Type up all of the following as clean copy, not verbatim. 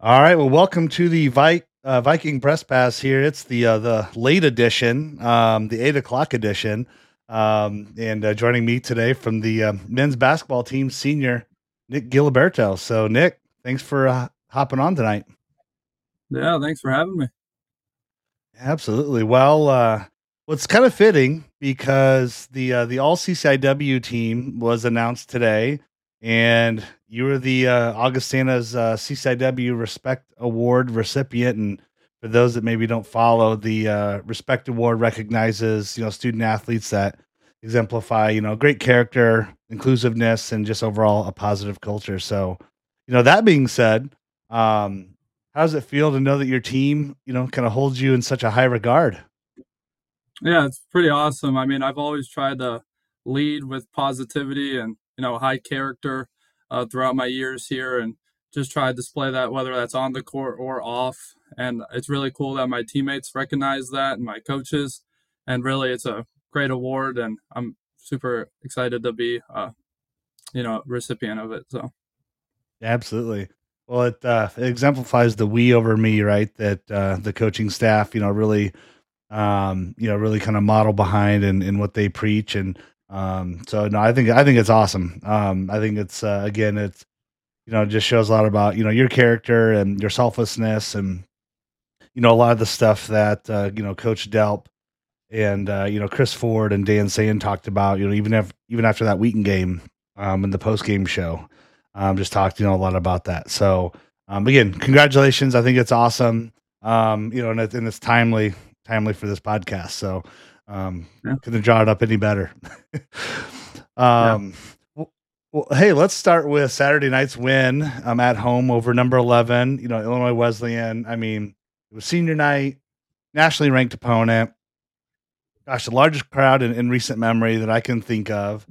All right. Well, welcome to the Viking Press Pass here. It's the late edition, the 8 o'clock edition. And joining me today from the men's basketball team, senior Nick Giliberto. So, Nick, thanks for hopping on tonight. Yeah, thanks for having me. Absolutely. Well, it's kind of fitting because the All CCIW team was announced today, and you were the Augustana's CCIW Respect Award recipient. And for those that maybe don't follow, the Respect Award recognizes student athletes that exemplify great character, inclusiveness, and just overall a positive culture. So, that being said, um, how does it feel to know that your team, kind of holds you in such a high regard? Yeah, it's pretty awesome. I mean, I've always tried to lead with positivity and high character throughout my years here, and just try to display that whether that's on the court or off. And it's really cool that my teammates recognize that and my coaches. And really, it's a great award, and I'm super excited to be, recipient of it. So. Absolutely. Well, it exemplifies the we over me, right? That the coaching staff, really, really kind of model behind and what they preach. And so, no, I think it's awesome. I think it's again, it's just shows a lot about your character and your selflessness, and a lot of the stuff that Coach Delp and Chris Ford and Dan Sand talked about, even after that Wheaton game, in the post game show, just talked a lot about that. So again, congratulations. I think it's awesome. And it's timely for this podcast. So Yeah. couldn't draw it up any better. Yeah. um well, hey, let's start with Saturday night's win at home over number 11, Illinois Wesleyan. I mean, it was senior night, nationally ranked opponent. Gosh, the largest crowd in recent memory that I can think of.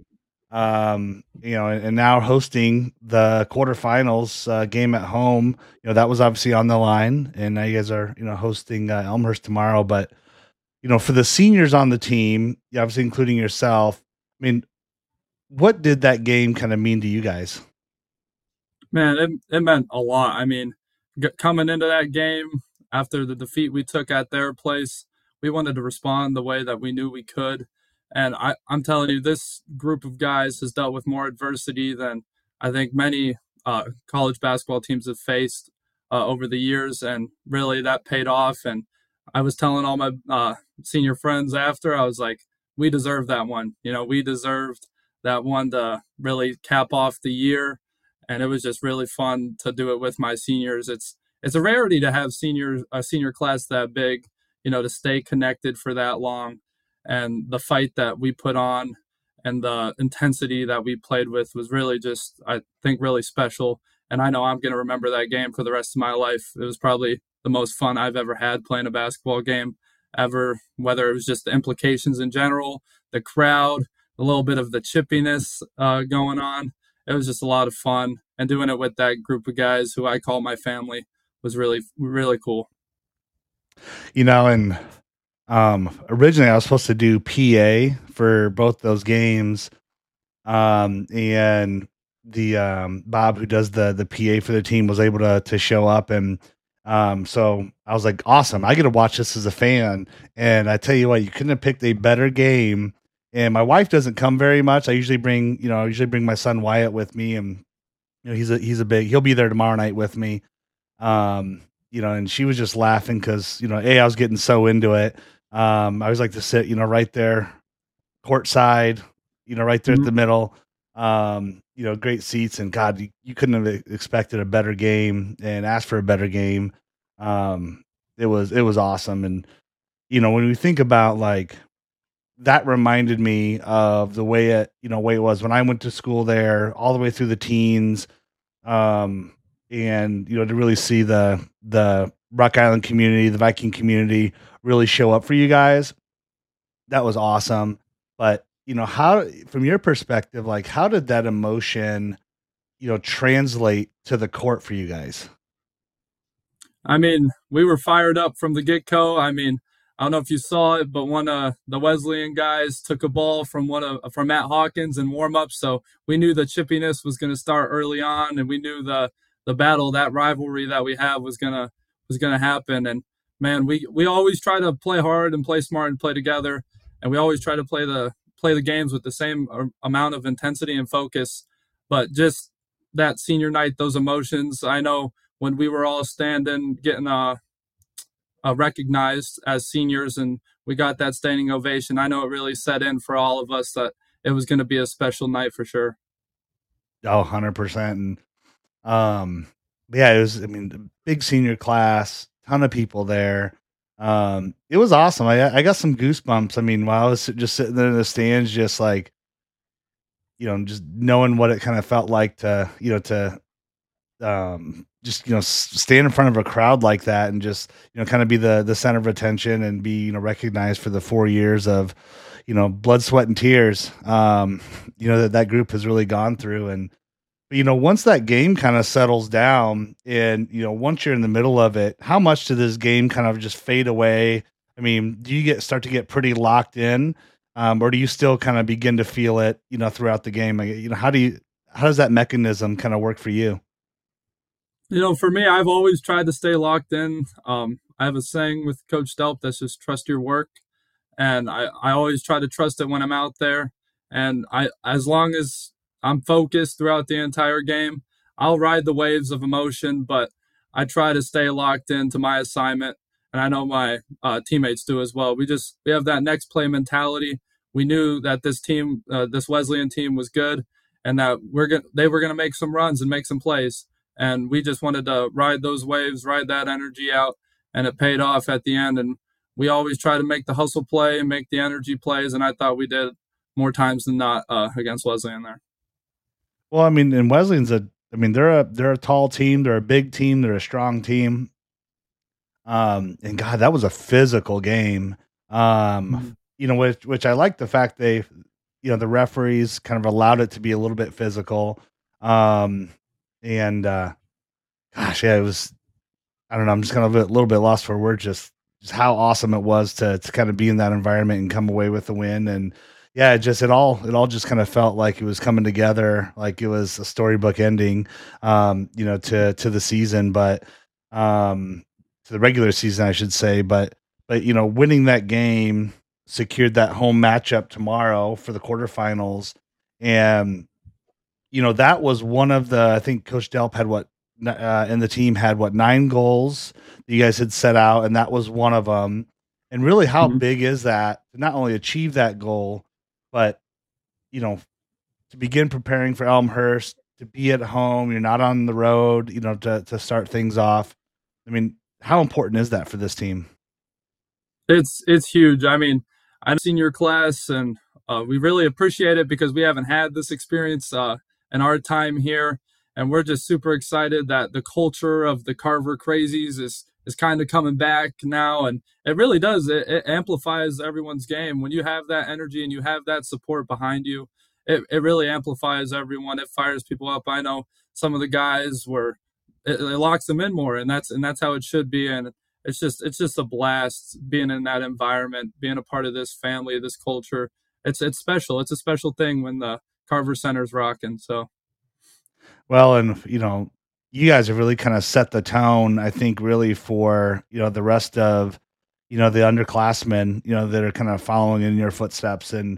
And now hosting the quarterfinals game at home. That was obviously on the line, and now you guys are hosting Elmhurst tomorrow. But for the seniors on the team, obviously including yourself, I mean, what did that game kind of mean to you guys? Man, it meant a lot. I mean, coming into that game after the defeat we took at their place, we wanted to respond the way that we knew we could. And I'm telling you, this group of guys has dealt with more adversity than I think many college basketball teams have faced over the years. And really, that paid off. And I was telling all my senior friends after, I was like, we deserved that one. We deserved that one to really cap off the year, and it was just really fun to do it with my seniors. It's a rarity to have a senior class that big, to stay connected for that long, and the fight that we put on and the intensity that we played with was really just, I think, really special. And I know I'm going to remember that game for the rest of my life. It was probably the most fun I've ever had playing a basketball game ever, whether it was just the implications in general, the crowd, a little bit of the chippiness going on. It was just a lot of fun, and doing it with that group of guys who I call my family was really, really cool. And originally I was supposed to do PA for both those games. And the Bob, who does the PA for the team, was able to show up, and so I was like, awesome, I get to watch this as a fan. And I tell you what, you couldn't have picked a better game. And my wife doesn't come very much. I usually bring my son Wyatt with me, and he'll be there tomorrow night with me. And she was just laughing because I was getting so into it. I always like to sit right there courtside, right there at Mm-hmm. the middle. Great seats, and God, you couldn't have expected a better game and asked for a better game. It was awesome. And when we think about, like, that reminded me of the way it was when I went to school there all the way through the teens. And to really see the Rock Island community, the Viking community really show up for you guys, that was awesome. But how, from your perspective, like, how did that emotion translate to the court for you guys? I mean, we were fired up from the get go. I mean, I don't know if you saw it, but one of the Wesleyan guys took a ball from Matt Hawkins in warm up, so we knew the chippiness was going to start early on, and we knew the battle, that rivalry that we have was gonna happen. And man, we always try to play hard and play smart and play together, and we always try to play the games with the same amount of intensity and focus. But just that senior night, those emotions, I know when we were all standing, getting recognized as seniors, and we got that standing ovation. I know it really set in for all of us that it was going to be a special night for sure. Oh, 100%. And um, yeah, it was. I mean, the big senior class, ton of people there. It was awesome. I got some goosebumps. I mean, while I was just sitting there in the stands, just like just knowing what it kind of felt like to just stand in front of a crowd like that and just kind of be the center of attention and be recognized for the 4 years of blood, sweat, and tears. That group has really gone through. And but, once that game kind of settles down and, once you're in the middle of it, how much did this game kind of just fade away? I mean, do you start to get pretty locked in, or do you still kind of begin to feel it, throughout the game? Like, how does that mechanism kind of work for you? For me, I've always tried to stay locked in. I have a saying with Coach Delp that's just trust your work. And I always try to trust it when I'm out there. And as long as I'm focused throughout the entire game, I'll ride the waves of emotion, but I try to stay locked into my assignment. And I know my teammates do as well. We have that next play mentality. We knew that this team, this Wesleyan team, was good, and that they were gonna make some runs and make some plays. And we just wanted to ride those waves, ride that energy out, and it paid off at the end. And we always try to make the hustle play and make the energy plays, and I thought we did more times than not against Wesleyan there. Well, I mean, and Wesleyan's I mean, they're a tall team, they're a big team, they're a strong team. And God, that was a physical game. Mhm. Which I like the fact the referees kind of allowed it to be a little bit physical. Um, and gosh, yeah, it was. I don't know. I'm just kind of a little bit lost for words. Just how awesome it was to kind of be in that environment and come away with the win. And yeah, it all just kind of felt like it was coming together, like it was a storybook ending, to the season, but um, to the regular season, I should say. But winning that game secured that home matchup tomorrow for the quarterfinals, and that was one of the. I think Coach Delp had and the team had 9 goals that you guys had set out, and that was one of them. And really, how Mhm. big is that to not only achieve that goal, but you know to begin preparing for Elmhurst, to be at home, you're not on the road, to start things off. I mean, how important is that for this team? It's huge. I mean, I know senior class, and we really appreciate it because we haven't had this experience in our time here, and we're just super excited that the culture of the Carver Crazies is kind of coming back now, and it really does. It amplifies everyone's game when you have that energy and you have that support behind you. It really amplifies everyone. It fires people up. I know some of the guys were it locks them in more, and that's how it should be. And it's just a blast being in that environment, being a part of this family, this culture. It's special. It's a special thing when the Carver Center's rocking. So Well, and you guys have really kind of set the tone, I think, really for the rest of the underclassmen, that are kind of following in your footsteps. And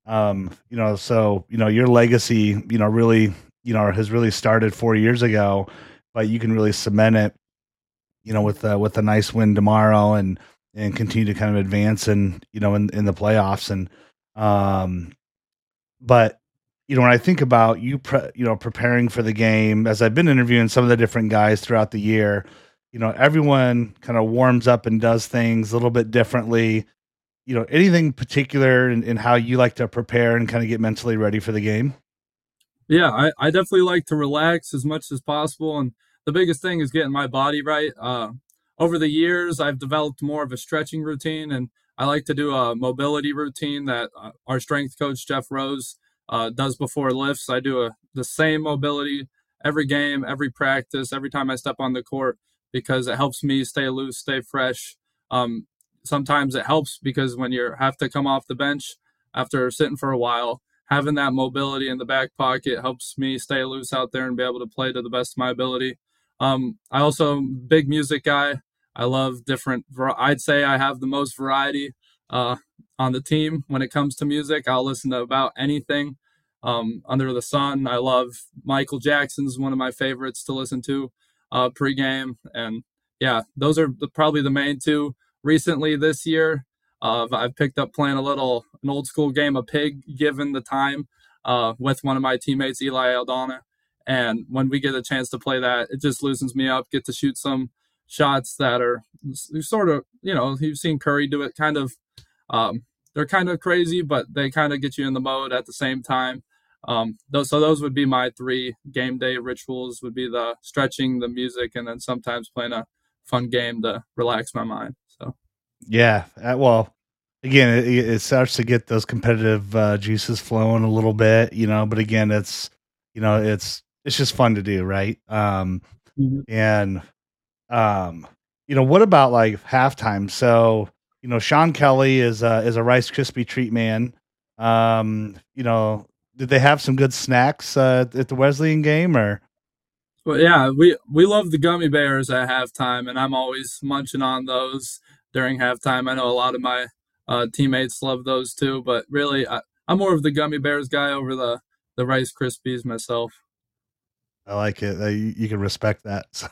so your legacy, really, has really started 4 years ago, but you can really cement it, with a nice win tomorrow, and continue to kind of advance and in the playoffs. And um but, when I think about preparing for the game, as I've been interviewing some of the different guys throughout the year, everyone kind of warms up and does things a little bit differently. Anything particular in how you like to prepare and kind of get mentally ready for the game? yeah, I definitely like to relax as much as possible, and the biggest thing is getting my body right. Over the years, I've developed more of a stretching routine, and I like to do a mobility routine that our strength coach Jeff Rose does before lifts. I do the same mobility every game, every practice, every time I step on the court because it helps me stay loose, stay fresh. Um, Sometimes it helps because when you have to come off the bench after sitting for a while, having that mobility in the back pocket helps me stay loose out there and be able to play to the best of my ability. I also big music guy. I love I'd say I have the most variety uh, on the team when it comes to music. I'll listen to about anything under the sun. I love Michael Jackson's one of my favorites to listen to pregame, and yeah, those are probably the main two. Recently this year, I've picked up playing an old school game of Pig, given the time, with one of my teammates, Eli Aldana. And when we get a chance to play that, it just loosens me up. Get to shoot some shots that are sort of, you've seen Curry do it. Um, they're kind of crazy, but they kind of get you in the mode at the same time. Those would be my three game day rituals: would be the stretching, the music, and then sometimes playing a fun game to relax my mind. So Yeah. Well, again, it starts to get those competitive juices flowing a little bit, but again, it's just fun to do, right? mhm. And um, what about like halftime? So, Sean Kelly is a Rice Krispie treat man. Did they have some good snacks at the Wesleyan game or? Well, yeah, we love the gummy bears at halftime, and I'm always munching on those during halftime. I know a lot of my teammates love those too, but really, I'm more of the gummy bears guy over the Rice Krispies myself. I like it. You can respect that. So,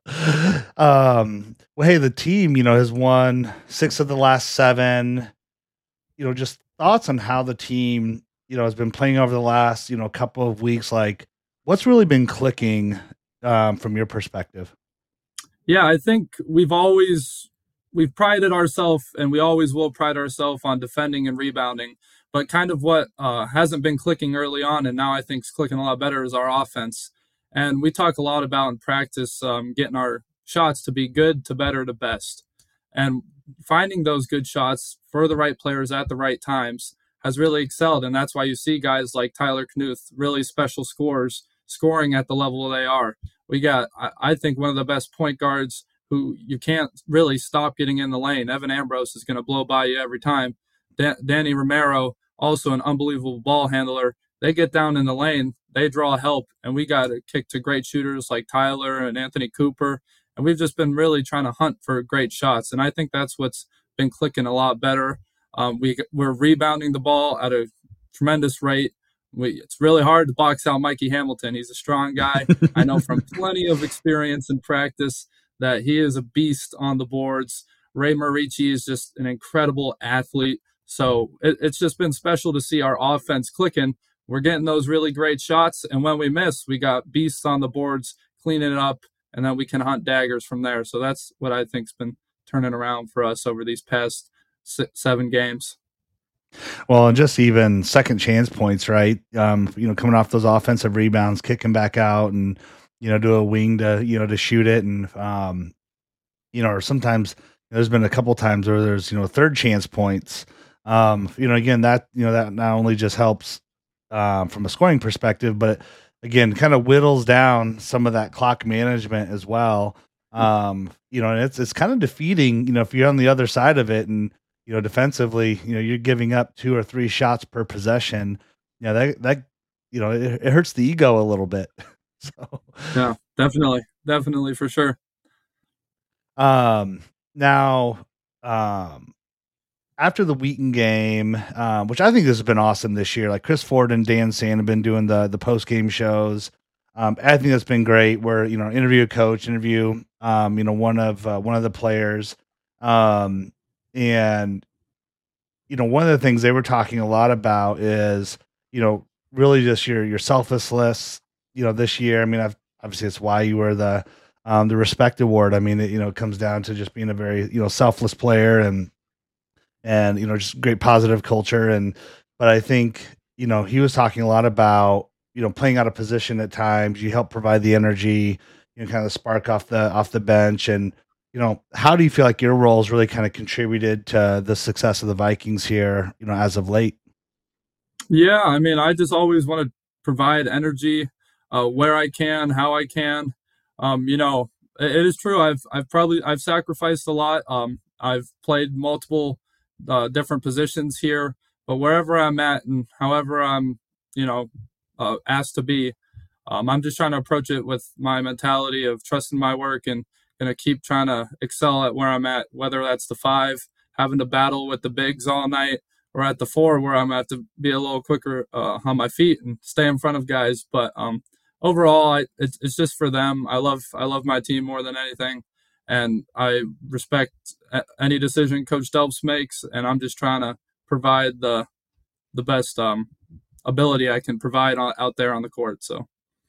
well, hey, the team, has won 6 of the last 7. Just thoughts on how the team, has been playing over the last, couple of weeks. Like, what's really been clicking from your perspective? Yeah, I think we've prided ourselves, and we always will pride ourselves on defending and rebounding. But kind of what hasn't been clicking early on, and now I think is clicking a lot better, is our offense. And we talk a lot about in practice getting our shots to be good to better to best, and finding those good shots for the right players at the right times has really excelled. And that's why you see guys like Tyler Knuth, really special scorers, scoring at the level they are. We got, I think, one of the best point guards who you can't really stop getting in the lane. Evan Ambrose is going to blow by you every time. Danny Romero, also an unbelievable ball handler. They get down in the lane, they draw help, and we got a kick to great shooters like Tyler and Anthony Cooper. And we've just been really trying to hunt for great shots. And I think that's what's been clicking a lot better. We're rebounding the ball at a tremendous rate. It's really hard to box out Mikey Hamilton. He's a strong guy. I know from plenty of experience and practice that he is a beast on the boards. Ray Marici is just an incredible athlete. So it's just been special to see our offense clicking. We're getting those really great shots, and when we miss, we got beasts on the boards cleaning it up, and then we can hunt daggers from there. So that's what I think's been turning around for us over these past 7 games. Well, and just even second chance points, right? Coming off those offensive rebounds, kicking back out and, do a wing to shoot it. And, or sometimes there's been a couple times where there's, third chance points. Again, that not only just helps from a scoring perspective, but again, kind of whittles down some of that clock management as well. And it's kind of defeating, if you're on the other side of it and, defensively, you're giving up 2 or 3 shots per possession. That it hurts the ego a little bit. So, Yeah, definitely for sure. Now, after the Wheaton game, which I think has been awesome this year, like Chris Ford and Dan Sand have been doing the post game shows. I think that's been great. Where interview a coach, interview one of the players, and one of the things they were talking a lot about is really just your selflessness. This year, I mean, obviously it's why you were the respect award. I mean, it comes down to just being a very selfless player and just great positive culture. And but I think he was talking a lot about playing out of position at times. You help provide the energy, kind of spark off the bench. And how do you feel like your roles really kind of contributed to the success of the Vikings here, as of late? Yeah, I mean, I just always want to provide energy where I can, how I can. It is true. I've sacrificed a lot. I've played multiple different positions here, but wherever I'm at and however I'm, asked to be, I'm just trying to approach it with my mentality of trusting my work and gonna keep trying to excel at where I'm at, whether that's the 5, having to battle with the bigs all night, or at the 4 where I'm gonna have to be a little quicker on my feet and stay in front of guys. But overall, it's just for them. I love my team more than anything, and I respect any decision Coach Delps makes, and I'm just trying to provide the best ability I can provide out there on the court. So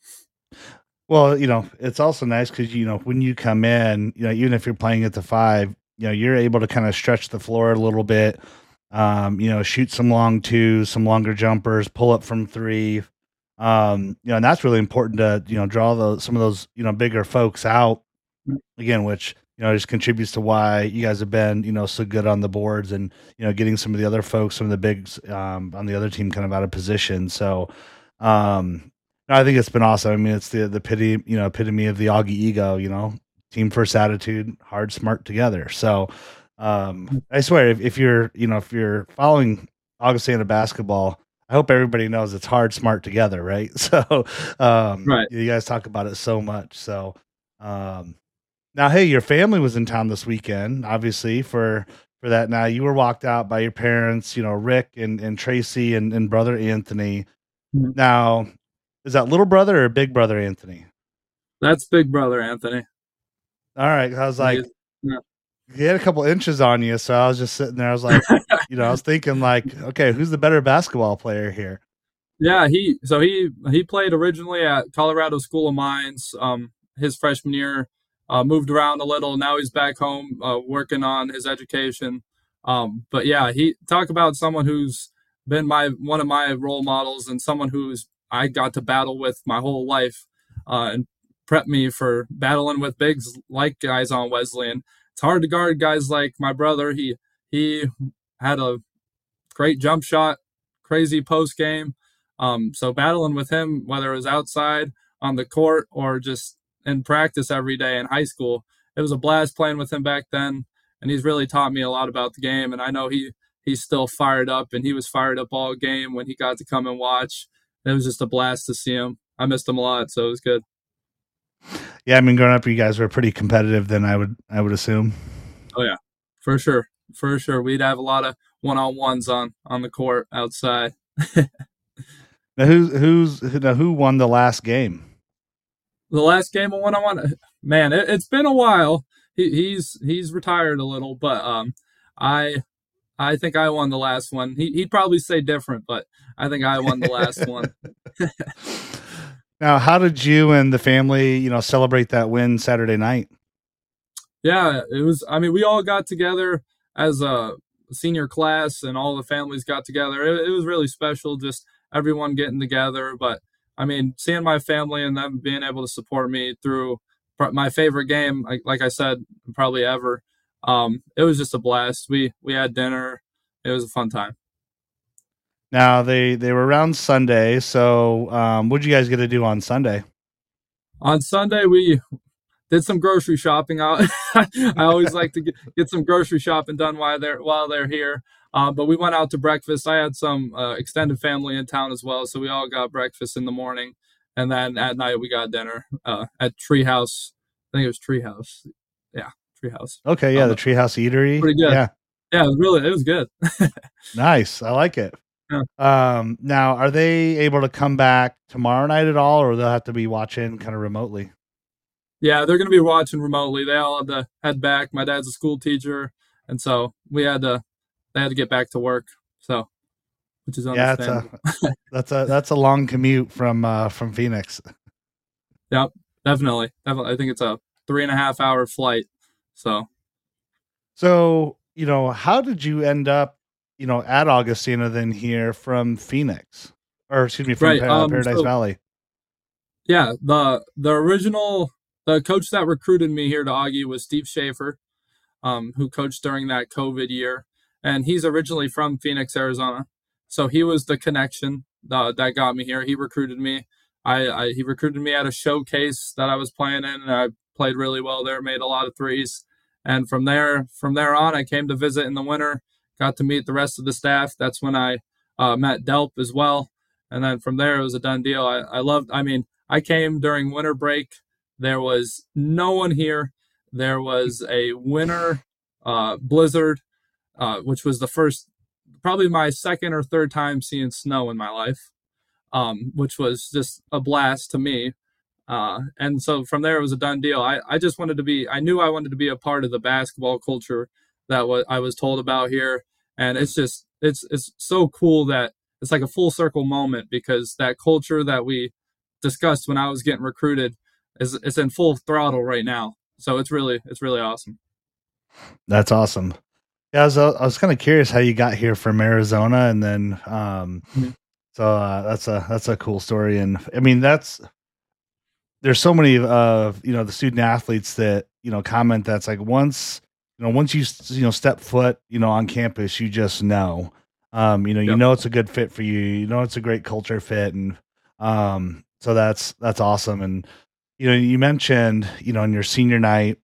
Well, it's also nice because when you come in, even if you're playing at the 5, you're able to kind of stretch the floor a little bit. Shoot some long twos, some longer jumpers, pull up from 3. And that's really important to draw some of those bigger folks out again, which just contributes to why you guys have been so good on the boards and getting some of the other folks, some of the bigs on the other team kind of out of position. So no, I think it's been awesome. I mean, it's the epitome of the Augie ego, team first attitude, hard, smart together. So I swear if you're if you're following Augustana basketball, I hope everybody knows it's hard, smart together, right? So right. you guys talk about it so much. So now, hey, your family was in town this weekend, obviously for that. Now you were walked out by your parents, Rick and Tracy and brother Anthony. Mhm. Now, is that little brother or big brother Anthony? That's big brother Anthony. All right, I was like, Yeah. he had a couple inches on you, so I was just sitting there. I was like, I was thinking like, okay, who's the better basketball player here? Yeah, he played originally at Colorado School of Mines. His freshman year, moved around a little. Now he's back home working on his education. But yeah, he talk about someone who's been one of my role models and someone who's I got to battle with my whole life, and prep me for battling with bigs like guys on Wesleyan. It's hard to guard guys like my brother. He had a great jump shot, crazy post game. So battling with him, whether it was outside on the court or just in practice every day in high school, it was a blast playing with him back then. And he's really taught me a lot about the game. And I know he's still fired up, and he was fired up all game when he got to come and watch. It was just a blast to see him. I missed him a lot, so it was good. Yeah, I mean, growing up, you guys were pretty competitive. Then I would assume. Oh yeah, for sure, for sure. We'd have a lot of one-on-ones on the court outside. Now, who won the last game? The last game of one-on-one, man, it's been a while. He's retired a little, but I I think I won the last one. He'd probably say different, but I think I won the last one. Now, how did you and the family, celebrate that win Saturday night? Yeah, it was. I mean, we all got together as a senior class, and all the families got together. It was really special, just everyone getting together. But I mean, seeing my family and them being able to support me through my favorite game, like I said, probably ever. It was just a blast. We had dinner. It was a fun time. Now they were around Sunday, so what'd you guys get to do on Sunday? On Sunday, we did some grocery shopping. I always like to get some grocery shopping done while they're here. But we went out to breakfast. I had some extended family in town as well, so we all got breakfast in the morning, and then at night we got dinner at Treehouse. I think it was Treehouse. Yeah, Treehouse. Okay, yeah, the Treehouse Eatery. Pretty good. Yeah, yeah, it was good. nice. I like it. Yeah. Now, are they able to come back tomorrow night at all, or they'll have to be watching kind of remotely? Yeah, they're going to be watching remotely. They all had to head back. My dad's a school teacher, and so they had to get back to work. So, which is understandable. Yeah, that's a long commute from Phoenix. Yep, definitely. I think it's a 3.5 hour flight. So, how did you end up, at Augustana then here from Phoenix, or excuse me, from right, Paradise Valley? Yeah, the coach that recruited me here to Augie was Steve Schaefer, who coached during that COVID year, and he's originally from Phoenix, Arizona. So he was the connection that got me here. He recruited me. He recruited me at a showcase that I was playing in, and I played really well there. Made a lot of threes, and from there on, I came to visit in the winter. Got to meet the rest of the staff. That's when I met Delp as well, and then from there it was a done deal. I I came during winter break. There was no one here. There was a winter blizzard, which was the first, probably my second or third time seeing snow in my life, which was just a blast to me. And so from there, it was a done deal. I just wanted to be, I knew I wanted to be a part of the basketball culture that I was told about here. And it's just, it's so cool that it's like a full circle moment because that culture that we discussed when I was getting recruited is in full throttle right now. So it's really awesome. That's awesome. Yeah, I was kind of curious how you got here from Arizona, and then Mhm. that's a cool story, and I mean there's so many of the student athletes that comment that's like once you step foot on campus, you just know Yep. it's a good fit for you, it's a great culture fit, and so that's awesome. And you mentioned in your senior night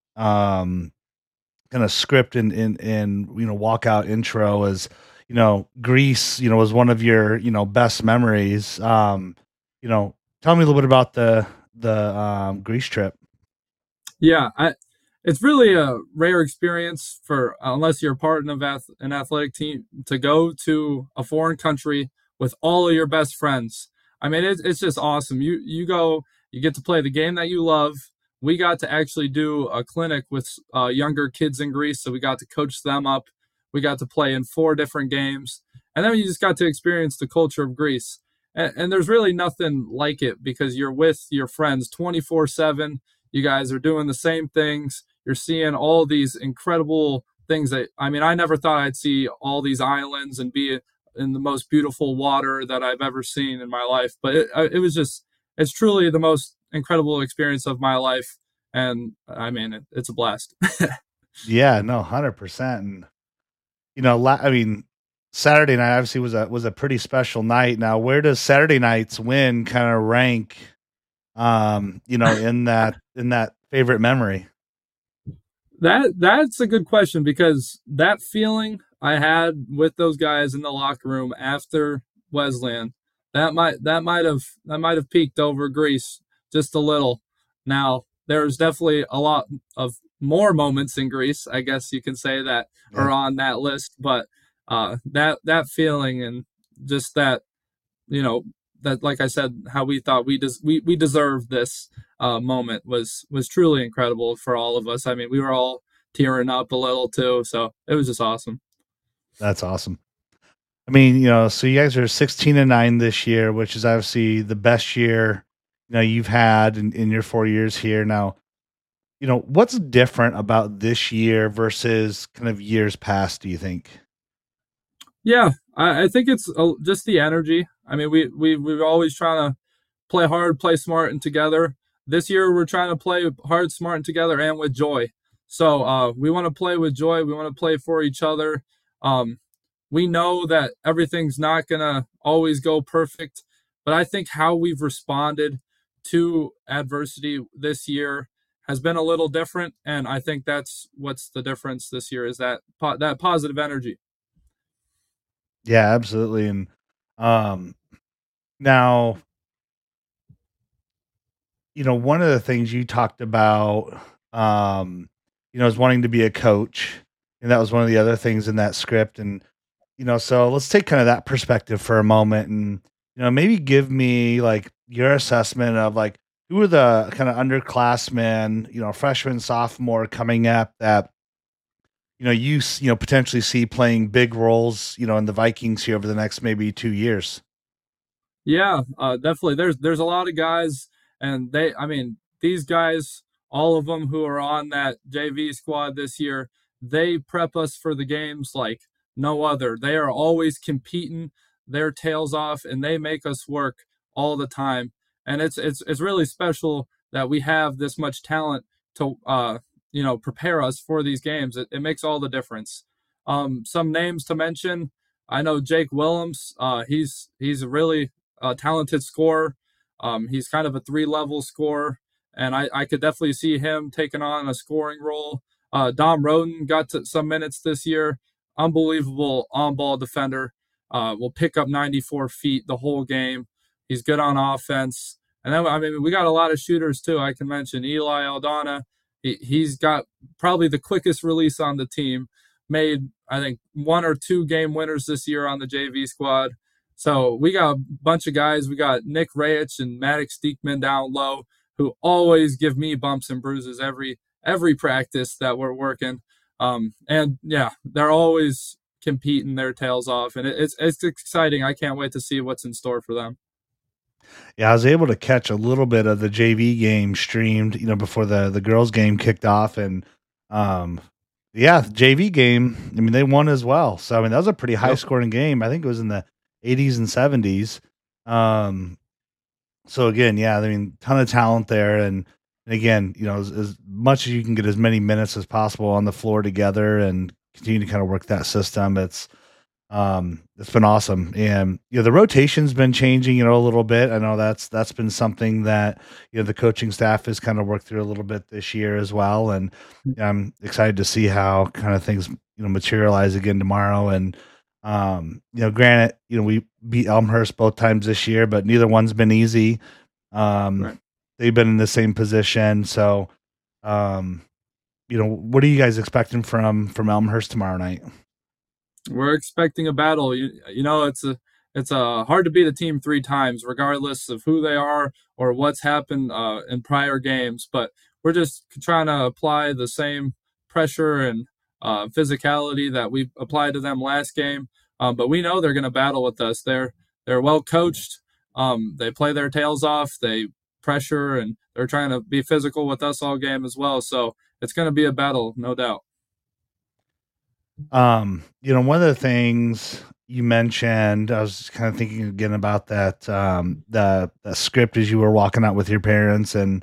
kind of script and walkout intro as Greece was one of your best memories. You know Tell me a little bit about the Greece trip. Yeah, it's really a rare experience for unless you're part of an athletic team to go to a foreign country with all of your best friends. I mean, it's just awesome. You go, you get to play the game that you love. We got to actually do a clinic with younger kids in Greece, so we got to coach them up. We got to play in 4 different games, and then you just got to experience the culture of Greece. And there's really nothing like it because you're with your friends 24/7. You guys are doing the same things. You're seeing all these incredible things that, I mean, I never thought I'd see all these islands and be in the most beautiful water that I've ever seen in my life. But it was just, it's truly the most incredible experience of my life. And I mean, it's a blast. Yeah, no, 100%. And I mean, Saturday night obviously was a pretty special night. Now, where does Saturday night's win kind of rank? In that favorite memory. That's a good question because that feeling I had with those guys in the locker room after Wesleyan, that might have peaked over Greece just a little. Now there's definitely a lot of more moments in Greece, I guess you can say, that Yeah, are on that list, but that feeling and just that, you know, that, like I said, how we thought we deserved this moment was truly incredible for all of us. I mean, we were all tearing up a little too, so it was just awesome. that's awesome. I mean, so you guys are 16-9 this year, which is obviously the best year you've had in your 4 years here. Now, what's different about this year versus kind of years past, do you think? Yeah, I think it's just the energy. I mean, we're always trying to play hard, play smart, and together. This year, we're trying to play hard, smart, and together, and with joy. So we want to play with joy. We want to play for each other. Um, we know that everything's not gonna always go perfect, but I think how we've responded to adversity this year has been a little different, and I think that's what's the difference this year is that positive energy. Yeah, absolutely. And um, now, one of the things you talked about, um, is wanting to be a coach, and that was one of the other things in that script. And so let's take kind of that perspective for a moment, and maybe give me like your assessment of like who are the kind of underclassmen, freshman, sophomore coming up that potentially see playing big roles, in the Vikings here over the next maybe 2 years. Yeah, definitely. There's a lot of guys, and I mean, these guys, all of them who are on that JV squad this year, they prep us for the games like no other. They are always competing their tails off, and they make us work all the time. And it's really special that we have this much talent to prepare us for these games. It makes all the difference. Some names to mention. I know Jake Willems. He's a really talented scorer. He's kind of a 3 level scorer, and I could definitely see him taking on a scoring role. Dom Roden got some minutes this year. Unbelievable on ball defender. Will pick up 94 feet the whole game. He's good on offense. And then, I mean, we got a lot of shooters too. I can mention Eli Aldana. He's got probably the quickest release on the team. Made, I think, 1 or 2 game winners this year on the JV squad. So we got a bunch of guys. We got Nick Rayich and Maddox Steekman down low, who always give me bumps and bruises every practice that we're working. And yeah, they're always competing their tails off, and it's exciting. I can't wait to see what's in store for them. Yeah, I was able to catch a little bit of the JV game streamed, before the girls game kicked off, and um, yeah, the JV game. I mean, they won as well. So I mean, that was a pretty high Yep. scoring game. I think it was in the 80s and 70s. Um, so again, yeah, I mean, ton of talent there, and again, as much as you can get as many minutes as possible on the floor together and continue to kind of work that system. It's been awesome, and the rotation's been changing, a little bit. I know that's been something that the coaching staff has kind of worked through a little bit this year as well, and I'm excited to see how kind of things materialize again tomorrow. And granted, we beat Elmhurst both times this year, but neither one's been easy. Um, Right. they've been in the same position, so um, what are you guys expecting from Elmhurst tomorrow night? We're expecting a battle. You know, it's a hard to beat a team 3 times, regardless of who they are or what's happened in prior games. But we're just trying to apply the same pressure and physicality that we applied to them last game. But we know they're going to battle with us. They're well coached. They play their tails off. They pressure and they're trying to be physical with us all game as well. So it's going to be a battle, no doubt. One of the things you mentioned, I was just kind of thinking again about that, the script as you were walking out with your parents, and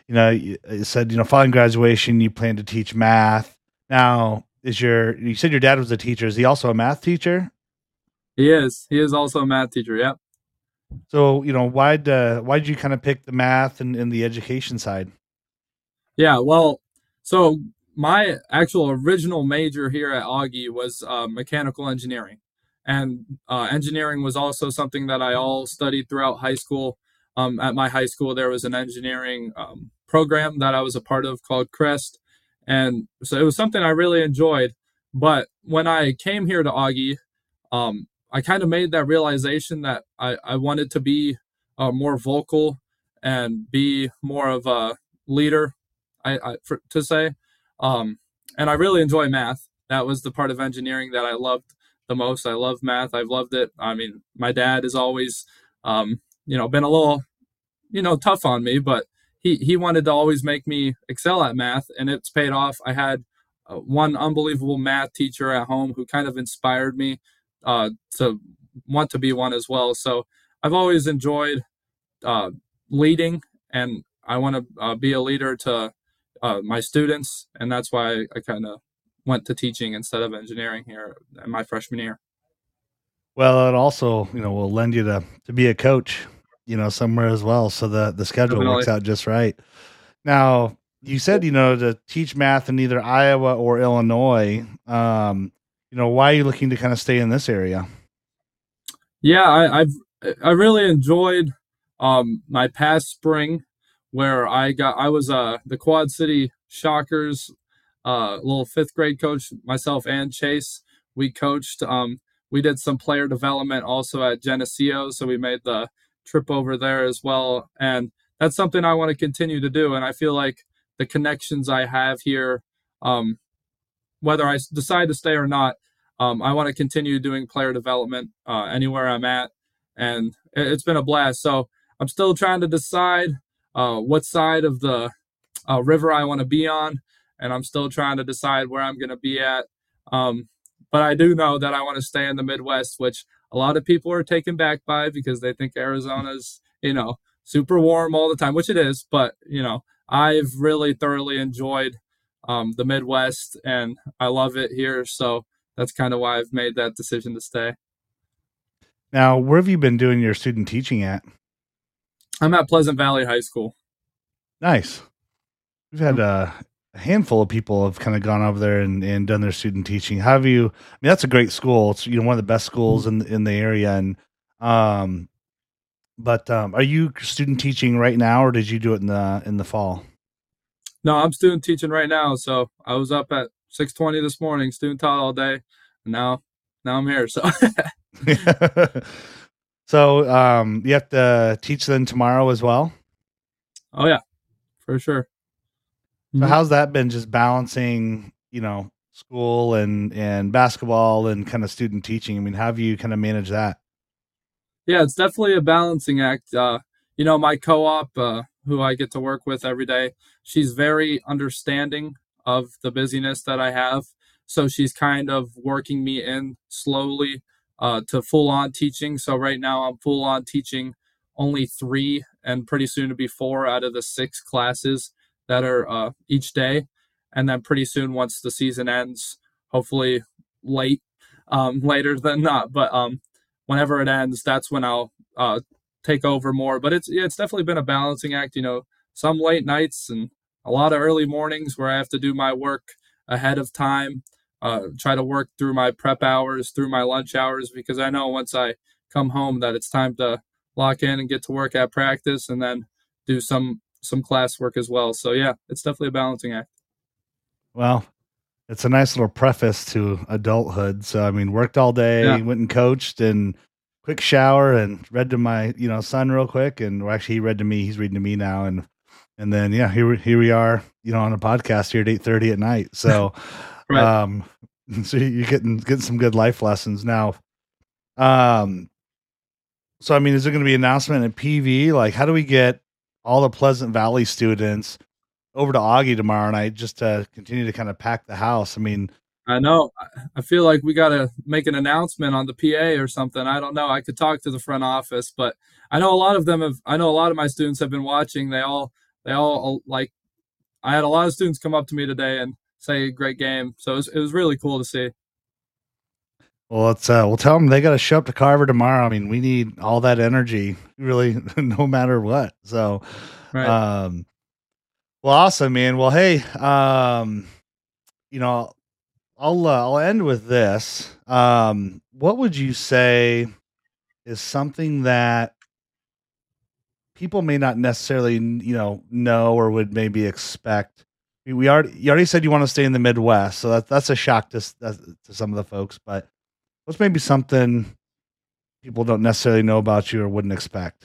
you said, following graduation, you plan to teach math. Now, you said your dad was a teacher? Is he also a math teacher? He is. He is also a math teacher. Yep. So, why'd you kind of pick the math and the education side? Yeah, well, so my actual original major here at Augie was mechanical engineering. And engineering was also something that I all studied throughout high school. At my high school, there was an engineering program that I was a part of called CREST. And so it was something I really enjoyed. But when I came here to Augie, I kind of made that realization that I wanted to be more vocal and be more of a leader to say. Um, and I really enjoy math. That was the part of engineering that I loved the most. I love math. I've loved it. I mean, my dad has always, been a little, tough on me, but he wanted to always make me excel at math, and it's paid off. I had one unbelievable math teacher at home who kind of inspired me to want to be one as well. So I've always enjoyed uh, leading, and I want to be a leader to my students, and that's why I kind of went to teaching instead of engineering here in my freshman year. Well, it also, will lend you to be a coach, somewhere as well. So the schedule Definitely. works out just right. Now, you said, to teach math in either Iowa or Illinois. Why are you looking to kind of stay in this area? Yeah, I really enjoyed my past spring where I was the Quad City Shockers little fifth grade coach, myself and Chase. We coached. We did some player development also at Geneseo, so we made the trip over there as well. And that's something I want to continue to do. And I feel like the connections I have here, um, whether I decide to stay or not, I want to continue doing player development anywhere I'm at, and it's been a blast. So I'm still trying to decide what side of the river I want to be on, and I'm still trying to decide where I'm going to be at. Um, but I do know that I want to stay in the Midwest, which a lot of people are taken back by because they think Arizona's, super warm all the time, which it is. But, I've really thoroughly enjoyed the Midwest, and I love it here. So that's kind of why I've made that decision to stay. Now, where have you been doing your student teaching at? I'm at Pleasant Valley High School. Nice. We've had a handful of people have kind of gone over there and done their student teaching. How have you? I mean, that's a great school. It's one of the best schools in the area, and um, But are you student teaching right now, or did you do it in the fall? No, I'm student teaching right now. So I was up at 6:20 this morning, student taught all day, and now I'm here. So So you have to teach them tomorrow as well. oh yeah, for sure. So Hmm. how's that been, just balancing, school and basketball and kind of student teaching? I mean, how have you kind of managed that? Yeah, it's definitely a balancing act. My co-op, who I get to work with every day, she's very understanding of the busyness that I have. So she's kind of working me in slowly to full on teaching. So right now I'm full on teaching only three, and pretty soon to be four out of the six classes that are each day. And then pretty soon, once the season ends, hopefully late, later than not, but whenever it ends, that's when I'll take over more. But it's definitely been a balancing act. Some late nights and a lot of early mornings where I have to do my work ahead of time. Try to work through my prep hours, through my lunch hours, because I know once I come home that it's time to lock in and get to work at practice, and then do some class work as well. So yeah, it's definitely a balancing act. Well, it's a nice little preface to adulthood. So, I mean, worked all Yeah, day, went and coached, and quick shower, and read to my son real quick. And well, actually, he read to me. He's reading to me now, and then yeah, here we are, on a podcast here at 8:30 at night. So, right. um, so you're getting some good life lessons now. Um, so I mean, is there going to be an announcement at PV? Like, how do we get all the Pleasant Valley students over to Augie tomorrow night just to continue to kind of pack the house? I mean, I know. I feel like we got to make an announcement on the PA or something. I don't know. I could talk to the front office, but I know a lot of them have. I know a lot of my students have been watching. They all like. I had a lot of students come up to me today and say, "Great game." So it was really cool to see. well, we'll tell them they got to show up to Carver tomorrow. I mean, we need all that energy, really, no matter what. So, Right. um, well, awesome, man. Well, hey, you know, I'll end with this. What would you say is something that people may not necessarily, know or would maybe expect? You already said you want to stay in the Midwest, so that's a shock to some of the folks. But what's maybe something people don't necessarily know about you or wouldn't expect?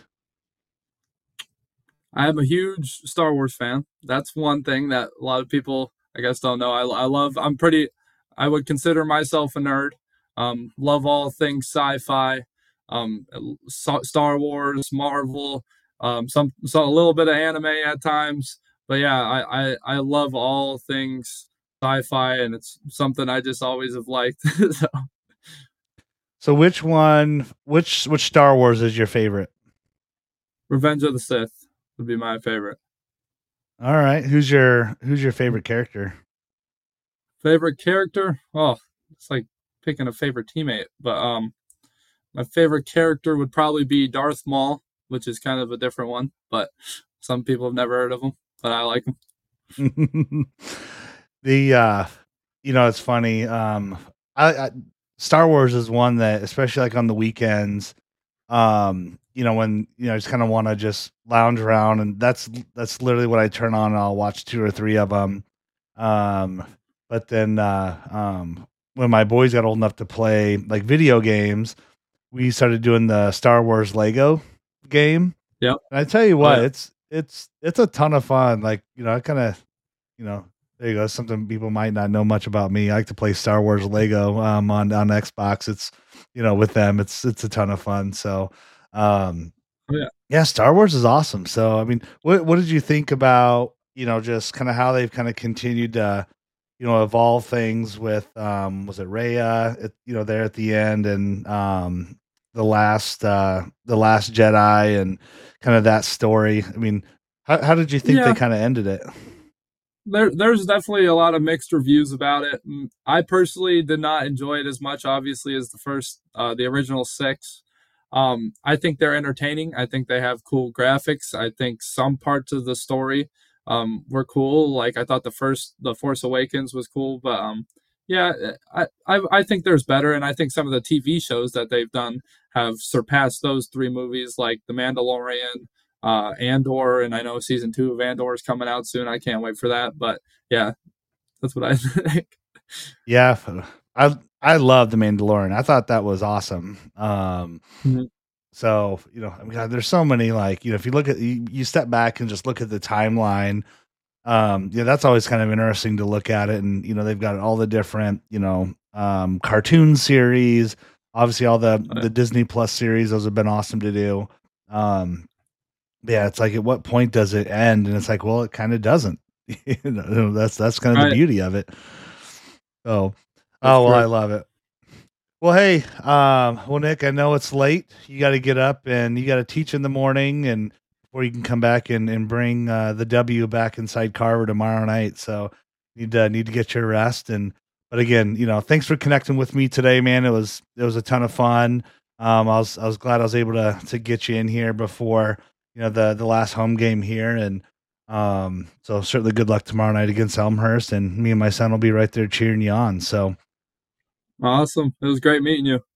I am a huge Star Wars fan. That's one thing that a lot of people, I guess, don't know. I love. I'm pretty. I would consider myself a nerd. Love all things sci-fi, um, Star Wars, Marvel, so a little bit of anime at times. But yeah, I love all things sci-fi, and it's something I just always have liked. So, So which Star Wars is your favorite? Revenge of the Sith would be my favorite. All right, who's your favorite character? Favorite character? Oh, it's like picking a favorite teammate. But my favorite character would probably be Darth Maul, which is kind of a different one. But some people have never heard of him, but I like him. The it's funny. I Star Wars is one that, especially like on the weekends, when I just kind of want to just lounge around, and that's literally what I turn on. And I'll watch two or three of them. Um, but then when my boys got old enough to play like video games, we started doing the Star Wars Lego game. Yep. And I tell you Oh what, yeah. it's a ton of fun. Like, I kind of, there you go. Something people might not know much about me. I like to play Star Wars Lego on Xbox. It's with them, it's a ton of fun. So Oh yeah. yeah, Star Wars is awesome. So I mean, what did you think about just kind of how they've kind of continued to evolve things with was it Raya there at the end, and the last Jedi, and kind of that story. I mean, how did you think they Yeah. kind of ended it? There's definitely a lot of mixed reviews about it. I personally did not enjoy it as much, obviously, as the original six. I think they're entertaining. I think they have cool graphics. I think some parts of the story were cool. Like I thought the Force Awakens was cool, but Yeah, I think there's better, and I think some of the TV shows that they've done have surpassed those three movies, like The Mandalorian, Andor, and I know season 2 of Andor is coming out soon. I can't wait for that. But yeah, that's what I think. Yeah, I love The Mandalorian. I thought that was awesome. Mhm. So, I mean, God, there's so many, like, if you look at you step back and just look at the timeline, yeah, that's always kind of interesting to look at it. And, they've got all the different, cartoon series, obviously all the Disney Plus series, those have been awesome to do. Um, yeah, it's like at what point does it end? And it's like, well, it kind of doesn't. That's kind of the Right, beauty of it. So, that's oh well, I true. love it. Well, hey, well, Nick, I know it's late. You got to get up and you got to teach in the morning, and before you can come back and bring the W back inside Carver tomorrow night. So need to get your rest. And but again, thanks for connecting with me today, man. It was a ton of fun. I was glad I was able to get you in here before the last home game here, and so certainly good luck tomorrow night against Elmhurst, and me and my son will be right there cheering you on. So. Awesome. It was great meeting you.